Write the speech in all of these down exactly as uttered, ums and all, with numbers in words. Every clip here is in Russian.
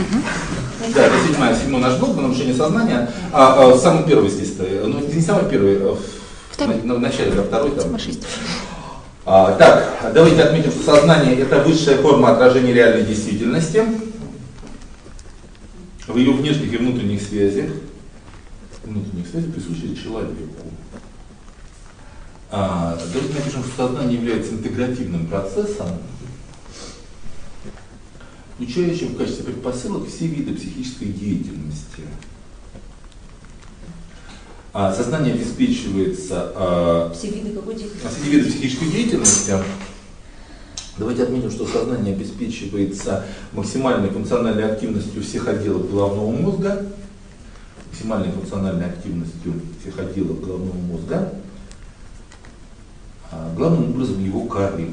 Угу. Да, это седьмой, седьмой наш блок, нарушение сознания. А, а, самый первый здесь, ну не самый первый, в, на, в начале, да, второй там. А, так, давайте отметим, что сознание это высшая форма отражения реальной действительности в ее внешних и внутренних связях. Внутренних связей присущих человеку. А, давайте напишем, что сознание является интегративным процессом, включающим в качестве предпосылок все виды психической деятельности. А, сознание обеспечивается... А, все виды какой деятельности? Все виды психической деятельности. Давайте отметим, что сознание обеспечивается максимальной функциональной активностью всех отделов головного мозга, максимальной функциональной активностью всех отделов головного мозга, а, главным образом его коры.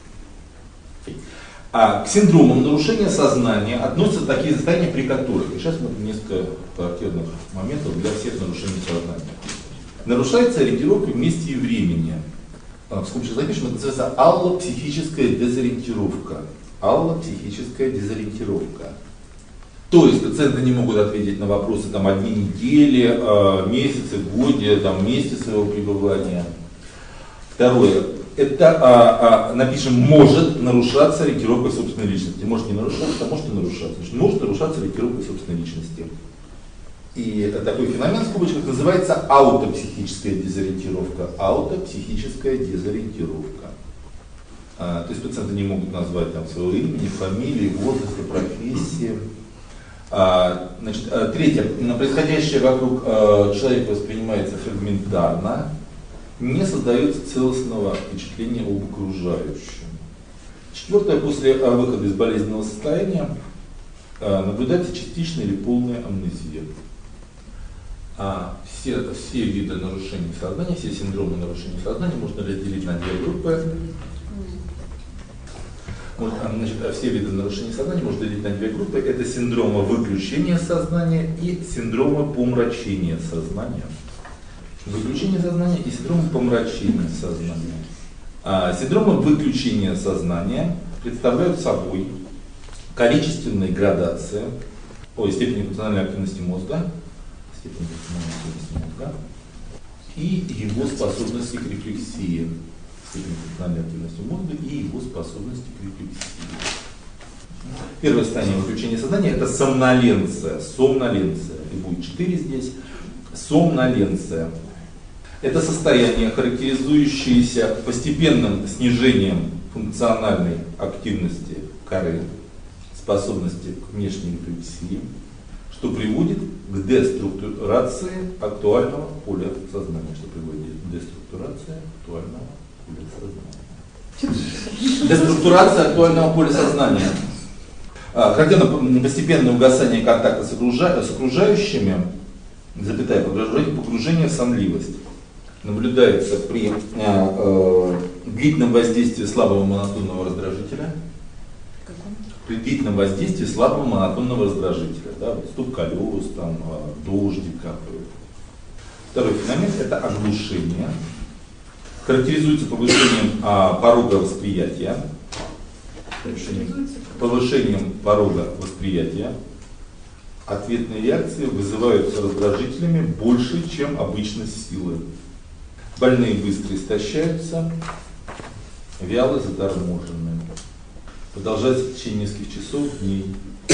А к синдромам нарушения сознания относятся такие состояния, при которых, и сейчас мы несколько характерных моментов для всех нарушений сознания. Нарушается ориентировка в месте и времени. В скобочках запишем, это называется аллопсихическая дезориентировка. Аллопсихическая дезориентировка. То есть пациенты не могут ответить на вопросы там, одни недели, месяцы, годы, там, месяцы своего пребывания. Второе. Это, а, а, напишем, может нарушаться ориентировка собственной личности. Может не нарушаться, а может и нарушаться. Значит, может нарушаться ориентировка собственной личности. И такой феномен в скобочках называется аутопсихическая дезориентировка. Аутопсихическая дезориентировка. А, то есть пациенты не могут назвать там, своего имени, фамилии, возраста, профессии. А, значит, а, третье. Происходящее вокруг а, человека воспринимается фрагментарно. Не создается целостного впечатления об окружающем. Четвертое. После а, выхода из болезненного состояния а, наблюдается частичная или полная амнезия. А все, все виды нарушений сознания, все синдромы нарушений сознания можно разделить на две группы. Вот, значит, все виды нарушений сознания можно делить на две группы. Это синдромы выключения сознания и синдромы помрачения сознания. Выключение сознания и синдромы помрачения сознания. А, синдромы выключения сознания представляют собой количественные градации по степени функциональной активности мозга, степени функциональной активности мозга и его способности к рефлексии, степени функциональной активности мозга и его способности к рефлексии. Первое состояние выключения сознания это сомноленция, сомноленция, и будет четыре здесь, сомноленция. Это состояние, характеризующееся постепенным снижением функциональной активности коры, способности к внешней рефлексии, что приводит к деструктурации актуального поля сознания. Что приводит к деструктурации актуального поля сознания. Деструктурация актуального поля сознания. Характерно постепенное угасание контакта с окружающими, запятая, погружение в сонливость. Наблюдается при э, э, длительном воздействии слабого монотонного раздражителя. При длительном воздействии слабого монотонного раздражителя. Да, вот стук колес, там, э, дождик капает. Второй феномен это оглушение. Характеризуется повышением э, порога восприятия. Повышением, повышением порога восприятия. Ответные реакции вызываются раздражителями больше, чем обычно силы. Больные быстро истощаются, вялы, заторможены. Продолжается в течение нескольких часов, дней.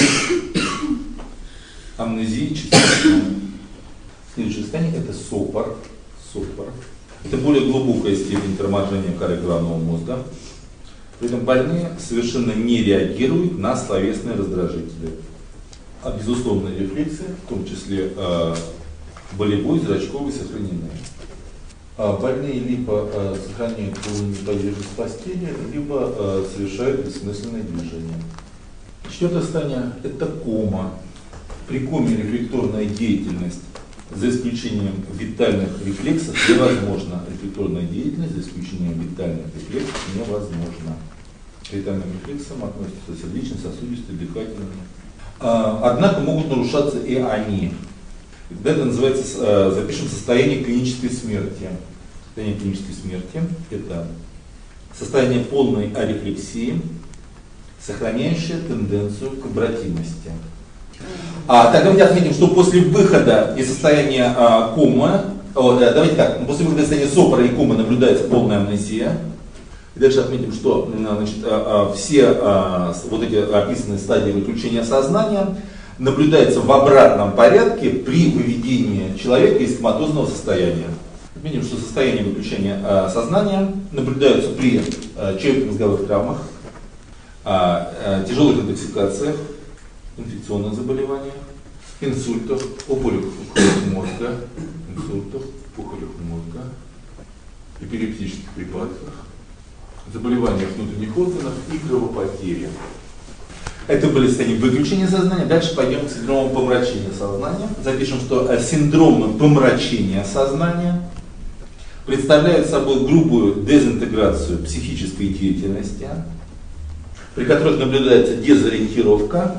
Амнезия частичная. Следующее состояние это сопор. Сопор. Это более глубокая степень торможения коры головного мозга. При этом больные совершенно не реагируют на словесные раздражители. А безусловные рефлексы, в том числе э, болевой, зрачковый, сохранены. А больные либо э, сохраняют полную неподвижность в постели, либо э, совершают бессмысленные движения. Четвертое состояние – это кома. При коме рефлекторная деятельность, за исключением витальных рефлексов, невозможна. Рефлекторная деятельность, за исключением витальных рефлексов, невозможна. К витальным рефлексам относятся сердечно-сосудистые, дыхательные. Однако могут нарушаться и они. Это называется, запишем, состояние клинической смерти. Состояние клинической смерти – это состояние полной арефлексии, сохраняющее тенденцию к обратимости. А, так, давайте отметим, что после выхода из состояния а, комы, о, да, давайте так, после выхода из состояния сопора и комы наблюдается полная амнезия. И дальше отметим, что значит, а, а, все а, вот эти описанные стадии выключения сознания наблюдается в обратном порядке при выведении человека из коматозного состояния. Видим, что состояние выключения э, сознания наблюдаются при э, черепно-мозговых травмах, э, э, тяжелых интоксикациях, инфекционных заболеваниях, инсультах, опухолях мозга, инсультах, опухолях мозга, эпилептических припадках, заболеваниях внутренних органов и кровопотере. Это были состояния выключения сознания. Дальше пойдем к синдрому помрачения сознания. Запишем, что синдромы помрачения сознания представляют собой грубую дезинтеграцию психической деятельности, при которых наблюдается дезориентировка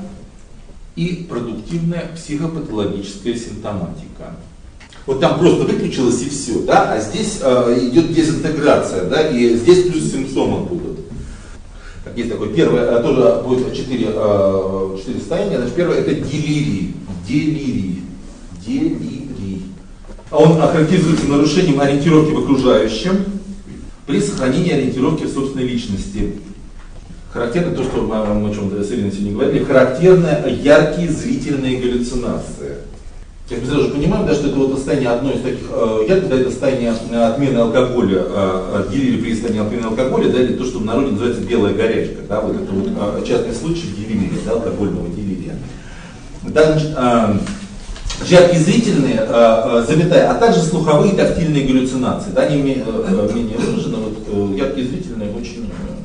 и продуктивная психопатологическая симптоматика. Вот там просто выключилось и все, да? А здесь э, идет дезинтеграция, да? И здесь плюс симптомы будут. Так, есть такое, первое, тоже будет четыре, четыре состояния. Значит, первое это делирий. Делирий. Делирий. Он характеризуется нарушением ориентировки в окружающем при сохранении ориентировки в собственной личности. Характерно то, что мы, о чем с Ириной сегодня говорили, характерно яркие зрительные галлюцинации. То есть мы сразу же понимаем, да, что это вот состояние одно из таких э, ярких, да, это состояние отмены алкоголя, э, делирий при состоянии отмены алкоголя, да, или то, что в народе называется белая горячка, да, вот это вот э, частный случай делирия, да, алкогольного делирия. Да, значит, э, яркие зрительные, э, э, запятая, а также слуховые и тактильные галлюцинации, да, они менее, э, менее выражены, вот э, яркие зрительные очень.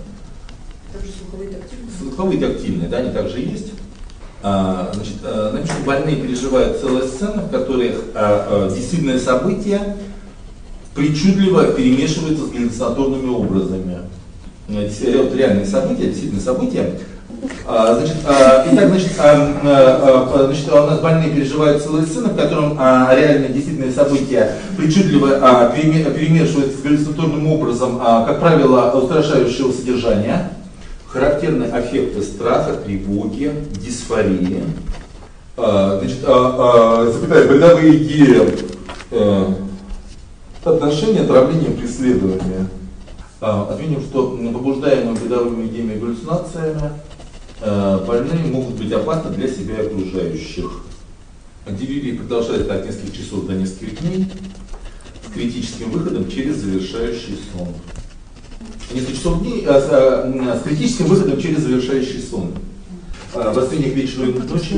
Э, также слуховые и тактильные. Слуховые и тактильные, да, они также есть. Значит, значит, больные переживают целые сцены, в которых а, а, действительные события причудливо перемешиваются с галлюцинаторными образами. Вот реальные события, действительные события. А, значит, а, итак, значит, а, а, значит, у нас больные переживают целые сцены, в котором а, реальные действительные события причудливо а, перемешиваются с галлюцинаторным образом, а, как правило, устрашающего содержания. Характерны аффекты страха, тревоги, дисфории, а, значит, а, а, запятая, бредовые идеи, а, отношения, отравление, преследование. А, отметим, что побуждаемые бредовыми идеями и галлюцинациями а, больные могут быть опасны для себя и окружающих. Делирий продолжается от нескольких часов до нескольких дней с критическим выходом через завершающий сон. Несколько часов дней а, а, с критическим выходом через завершающий сон. А, восстановление к вечеру и к ночи.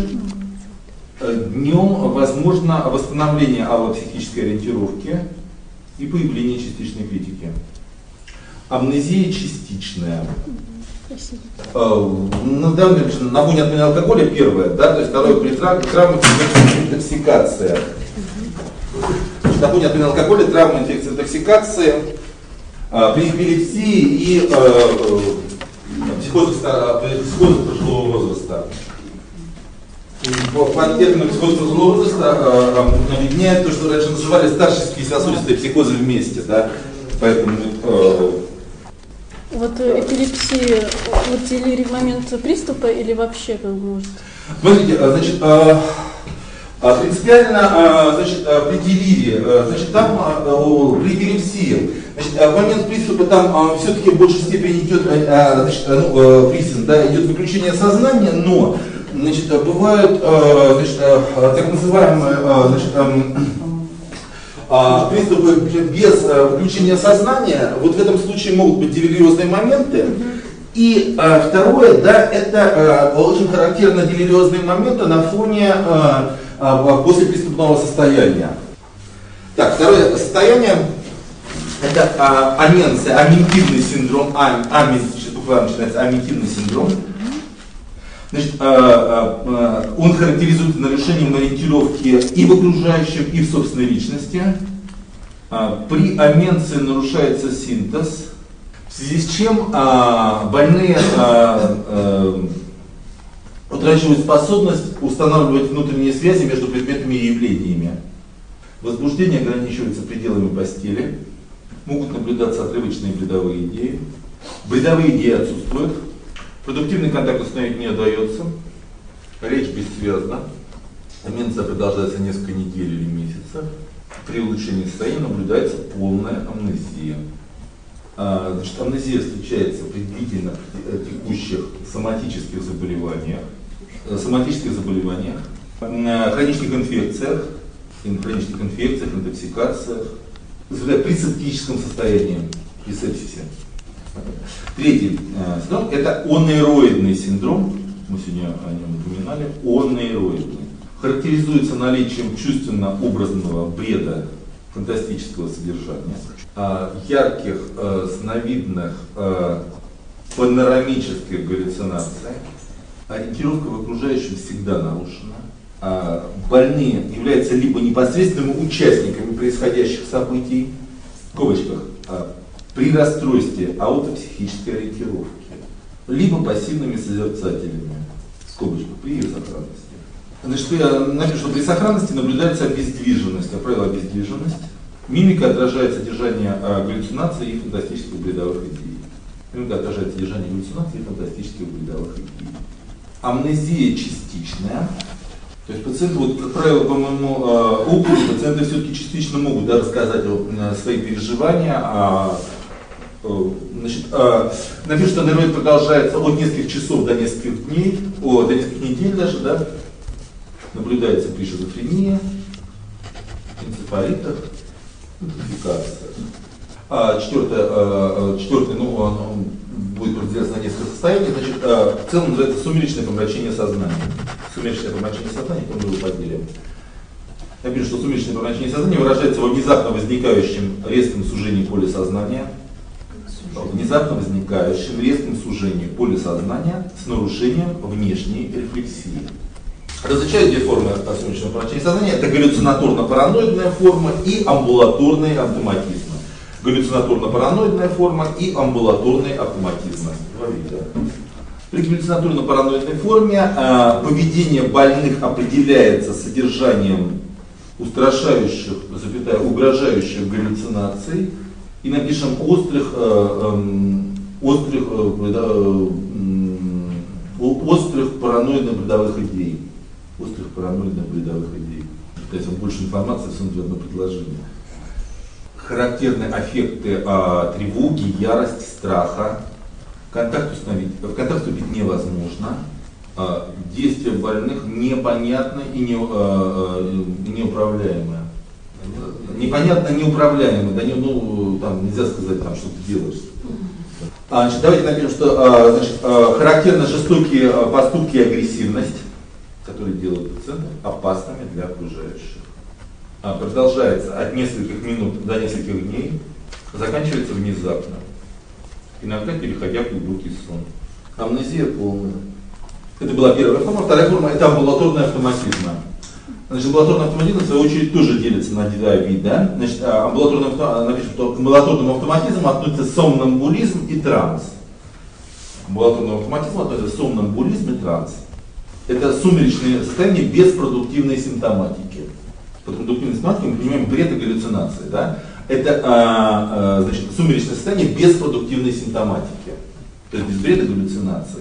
Днем возможно восстановление аллопсихической ориентировки и появление частичной критики. Амнезия частичная. А, на, на фоне отмены алкоголя первое, да, то есть второе при травме, травма, интоксикация. На фоне отмены алкоголя, травма, инфекция, интоксикация. При эпилепсии и э, психозах пожилого возраста. По, по термину психоза пожилого возраста э, объединяет то, что раньше называли старческие сосудистые психозы вместе. Да? Поэтому, э, вот эпилепсия, вот делирий в момент приступа или вообще как может? Смотрите, значит, э, принципиально, значит, при делирии, значит, там при эпилепсии, значит, в момент приступа там все-таки в большей степени идет, значит, ну, приступ, да, идет выключение сознания, но, значит, бывают, значит, так называемые, значит, приступы без выключения сознания. Вот в этом случае могут быть делириозные моменты. И а, второе, да, это а, очень характерно делириозные моменты на фоне а, а, после преступного состояния. Так, второе состояние это а, аменция, аментивный синдром, ам, амес, сейчас буквально начинается аментивный синдром. Значит, а, а, он характеризуется нарушением ориентировки и в окружающем, и в собственной личности. А, при аменции нарушается синтез. В связи с чем а, больные а, а, утрачивают способность устанавливать внутренние связи между предметами и явлениями. Возбуждение ограничивается пределами постели. Могут наблюдаться отрывочные бредовые идеи. Бредовые идеи отсутствуют. Продуктивный контакт установить не удается. Речь бессвязна. Деменция продолжается несколько недель или месяцев. При улучшении состояния наблюдается полная амнезия. А, значит, амнезия встречается при длительно текущих соматических заболеваниях, соматических заболеваниях, хронических инфекциях, хронических инфекциях, интоксикациях, при септическом состоянии, при сепсисе. Третий э, синдром – это онейроидный синдром, мы сегодня о нем упоминали, онейроидный. Характеризуется наличием чувственно-образного бреда фантастического содержания, э, ярких, э, сновидных, э, панорамических галлюцинаций, ориентировка в окружающем всегда нарушена. Э, больные являются либо непосредственными участниками происходящих событий, в кавычках, э, при расстройстве аутопсихической ориентировки, либо пассивными созерцателями, в скобочках, при ее сохранности. Значит, я напишу, что при сохранности наблюдается обездвиженность, как правило, обездвиженность. Мимика отражает содержание а, галлюцинаций и фантастических бредовых идей. Мимика отражает содержание галлюцинаций и фантастических бредовых идей. Амнезия частичная. То есть пациенты, вот, как правило, по моему э, опыту, пациенты все-таки частично могут, да, рассказать о, о свои переживания. А, э, значит, э, напишут, что нейроид продолжается от нескольких часов до нескольких дней, о, до нескольких недель даже, да, наблюдается при шизофрении, энцефалитах, интоксикациях. А, четвертое, э, четвертое, ну, он, он будет разделяться на несколько состояний, значит, э, в целом называется сумеречное помрачение сознания. Сумеречное помрачение сознания, то мы его поделим. Я пишу, что сумеречное помрачение сознания выражается во внезапно возникающем резком сужении поля сознания, внезапно возникающем резком сужении поля сознания с нарушением внешней рефлексии. Различают две формы сумеречного помрачения сознания. Это галлюцинаторно-параноидная форма и амбулаторный автоматизм. Галлюцинаторно-параноидная форма и амбулаторный автоматизм. Два вида. При галлюцинаторно-параноидной форме э, поведение больных определяется содержанием устрашающих, запятая, угрожающих галлюцинаций. И напишем острых, э, э, острых, э, э, э, острых параноидно-бредовых идей. Острых параноидно-бредовых идей. То есть больше информации всунуть в одно предложение. Характерны аффекты а, тревоги, ярости, страха. Контакт установить, в контакт вступить невозможно. А, действия больных непонятны и не, а, неуправляемые. Непонятно, неуправляемые. Да не, ну, там нельзя сказать, там, что ты делаешь. А, значит, давайте напишем, что а, значит, а, характерны жестокие а, поступки и агрессивность, которые делают пациентов опасными для окружающих. А, продолжается от нескольких минут до нескольких дней, заканчивается внезапно, иногда переходя в глубокий сон. Амнезия полная. Это была первая форма. Вторая форма – это амбулаторный автоматизм. Значит, амбулаторный автоматизм, в свою очередь, тоже делится на два вида. Значит, амбулаторный, напишем, что к амбулаторному автоматизму относятся сомнамбулизм и транс. К амбулаторному автоматизму относятся сомнамбулизм и транс. Это сумеречные состояния без продуктивной симптоматики. Под продуктивной симптоматикой мы понимаем бред и галлюцинации. Да? Это а, а, значит, сумеречное состояние без продуктивной симптоматики. То есть без бреда и галлюцинаций.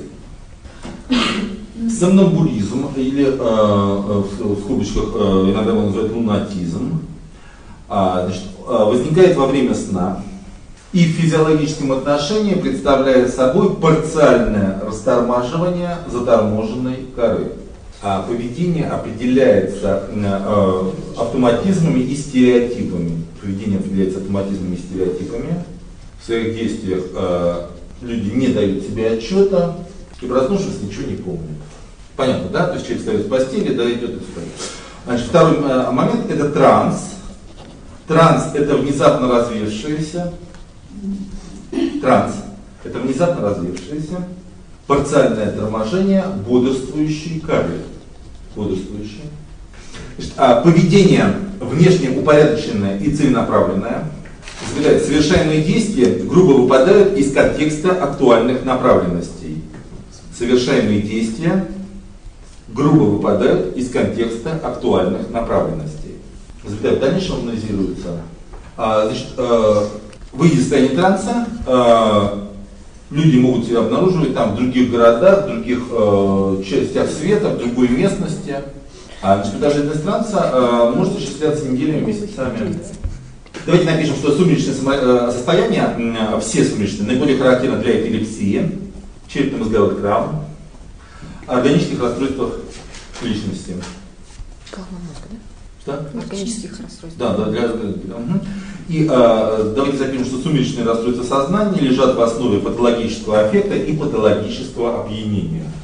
Сомнамбулизм, или а, в скобочках а, иногда его называют лунатизм, а, значит, а, возникает во время сна и в физиологическом отношении представляет собой парциальное растормаживание заторможенной коры. А поведение определяется э, автоматизмами и стереотипами. Поведение определяется автоматизмами и стереотипами. В своих действиях э, люди не дают себе отчета и, проснувшись, ничего не помнят. Понятно, да? То есть человек встает с постели, да, идет и спать. Значит, второй э, момент – это транс. Транс – это внезапно развившееся. Транс – это внезапно развившееся. Парциальное торможение бодрствующей коры. Бодрствующей. Значит, а поведение внешне упорядоченное и целенаправленное. Совершаемые действия грубо выпадают из контекста актуальных направленностей. Совершаемые действия грубо выпадают из контекста актуальных направленностей. В дальнейшем анализируется. А, значит, а, выйдя из состояния транса, а, Люди могут себя обнаруживать там в других городах, в других э, частях света, в другой местности. А инспектаж иностранца э, может осуществляться неделями, месяцами. Давайте напишем, что сумеречное состояние, все сумеречные, наиболее характерно для эпилепсии, черепно-мозговых травм, органических расстройствах личности. Головного мозга, да? Что? Органических расстройств. Да, да, для, угу. И э, давайте запишем, что сумеречные расстройства сознания лежат в основе патологического аффекта и патологического опьянения.